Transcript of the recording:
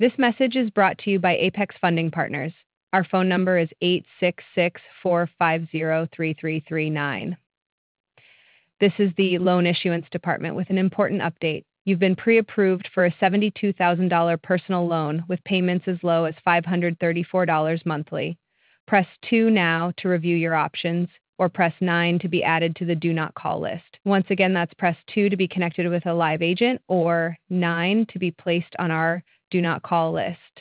This message is brought to you by Apex Funding Partners. Our phone number is 866-450-3339. This is the Loan Issuance Department with an important update. You've been pre-approved for a $72,000 personal loan with payments as low as $534 monthly. Press 2 now to review your options, or press 9 to be added to the Do Not Call list. Once again, that's press 2 to be connected with a live agent, or 9 to be placed on our Do Not Call list.